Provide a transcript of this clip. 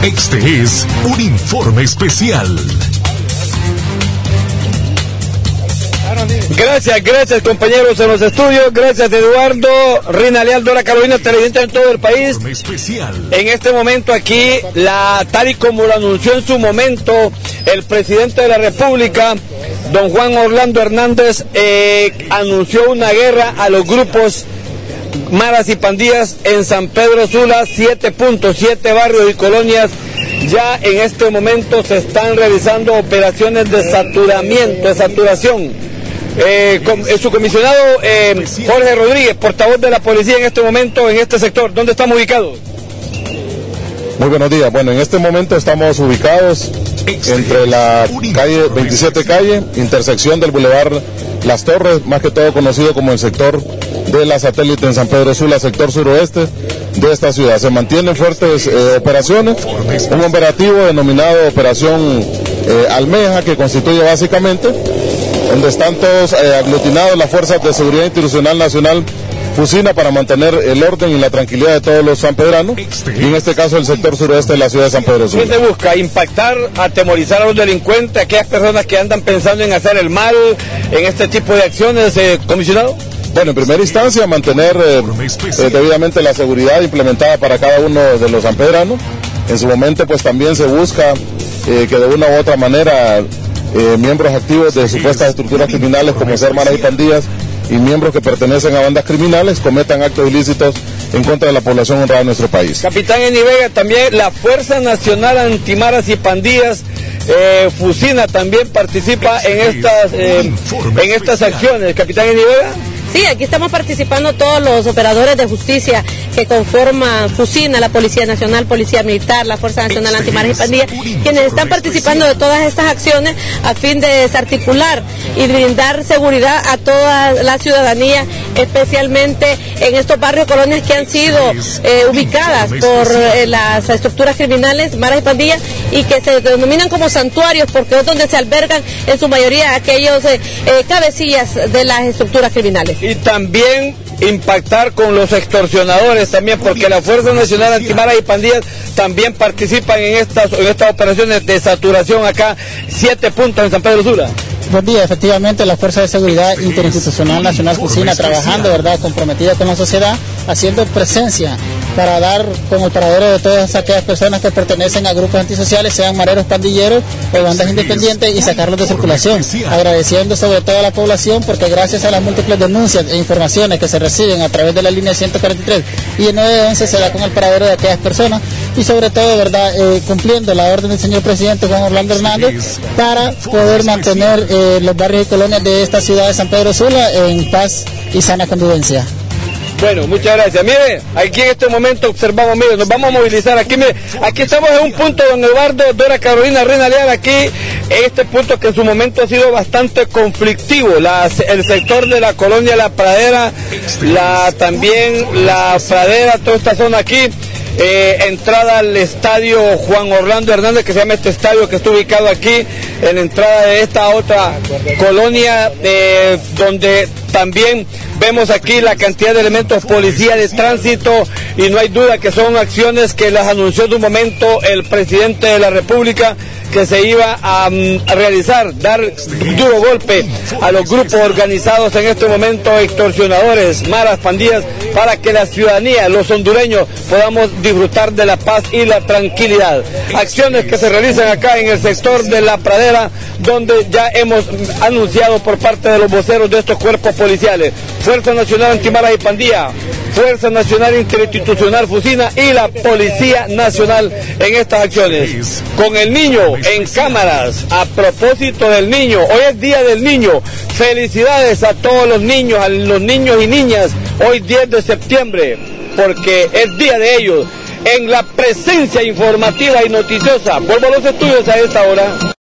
Este es un informe especial. Gracias compañeros en los estudios, gracias Eduardo, Rina Leal, Dora Carolina, televidentes en todo el país. En este momento aquí, tal y como lo anunció en su momento el presidente de la República, don Juan Orlando Hernández, anunció una guerra a los grupos maras y pandillas en San Pedro Sula. 7 puntos, 7 barrios y colonias. Ya en este momento se están realizando operaciones de saturación. Su comisionado Jorge Rodríguez, portavoz de la policía en este momento en este sector, ¿dónde estamos ubicados? Muy buenos días. Bueno, en este momento estamos ubicados entre la calle 27 calle, intersección del Boulevard Las Torres, más que todo conocido como el sector de la Satélite en San Pedro Sula, sector suroeste de esta ciudad. Se mantienen fuertes operaciones, un operativo denominado Operación Almeja, que constituye básicamente donde están todos aglutinados las fuerzas de seguridad institucional nacional Fusina para mantener el orden y la tranquilidad de todos los sanpedranos, y en este caso el sector suroeste de la ciudad de San Pedro Sula. ¿Qué se busca? ¿Impactar, atemorizar a los delincuentes, aquellas personas que andan pensando en hacer el mal en este tipo de acciones, comisionado? Bueno, en primera instancia mantener debidamente la seguridad implementada para cada uno de los sanpedranos. En su momento pues también se busca que de una u otra manera miembros activos de supuestas estructuras criminales como ser maras y pandillas y miembros que pertenecen a bandas criminales cometan actos ilícitos en contra de la población honrada de nuestro país. Capitán Eni Vega, también la Fuerza Nacional Antimaras y Pandillas, Fusina, también participa en estas acciones. Capitán Eni Vega. Sí, aquí estamos participando todos los operadores de justicia que conforman Fusina, la Policía Nacional, Policía Militar, la Fuerza Nacional Antimaras y Pandillas, quienes están participando de todas estas acciones a fin de desarticular y brindar seguridad a toda la ciudadanía, especialmente en estos barrios y colonias que han sido ubicadas por las estructuras criminales, maras y pandillas, y que se denominan como santuarios porque es donde se albergan en su mayoría aquellos cabecillas de las estructuras criminales. Y también impactar con los extorsionadores también, porque la Fuerza Nacional Antimaras y Pandillas también participan en estas operaciones de saturación acá, 7 puntos en San Pedro Sula. Buen día, efectivamente la Fuerza de Seguridad Interinstitucional Nacional Fusina trabajando, ¿verdad?, comprometida con la sociedad, haciendo presencia para dar con el paradero de todas aquellas personas que pertenecen a grupos antisociales, sean mareros, pandilleros o bandas independientes, y sacarlos de circulación, agradeciendo sobre todo a la población porque gracias a las múltiples denuncias e informaciones que se reciben a través de la línea 143 y el 911 se da con el paradero de aquellas personas, y sobre todo, ¿verdad?, cumpliendo la orden del señor presidente Juan Orlando Hernández para poder mantener los barrios y colonias de esta ciudad de San Pedro Sula en paz y sana convivencia. Bueno, muchas gracias. Mire, aquí en este momento observamos, mire, nos vamos a movilizar aquí, mire, aquí estamos en un punto, don Eduardo, Dora Carolina, Rina Leal, aquí, en este punto que en su momento ha sido bastante conflictivo, el sector de la colonia La Pradera, también la Pradera, toda esta zona aquí, entrada al estadio Juan Orlando Hernández, que se llama este estadio que está ubicado aquí, en la entrada de esta otra colonia, donde también vemos aquí la cantidad de elementos policía de tránsito, y no hay duda que son acciones que las anunció de un momento el presidente de la República, que se iba a realizar, dar duro golpe a los grupos organizados en este momento, extorsionadores, maras, pandillas, para que la ciudadanía, los hondureños, podamos disfrutar de la paz y la tranquilidad. Acciones que se realizan acá en el sector de La Pradera, donde ya hemos anunciado por parte de los voceros de estos cuerpos policiales, Fuerza Nacional Antimaras y Pandilla, Fuerza Nacional Interinstitucional Fusina y la Policía Nacional en estas acciones. Con el niño en cámaras, a propósito del niño, hoy es Día del Niño, felicidades a todos los niños y niñas, hoy 10 de septiembre, porque es día de ellos, en la presencia informativa y noticiosa. Vuelvo a los estudios a esta hora.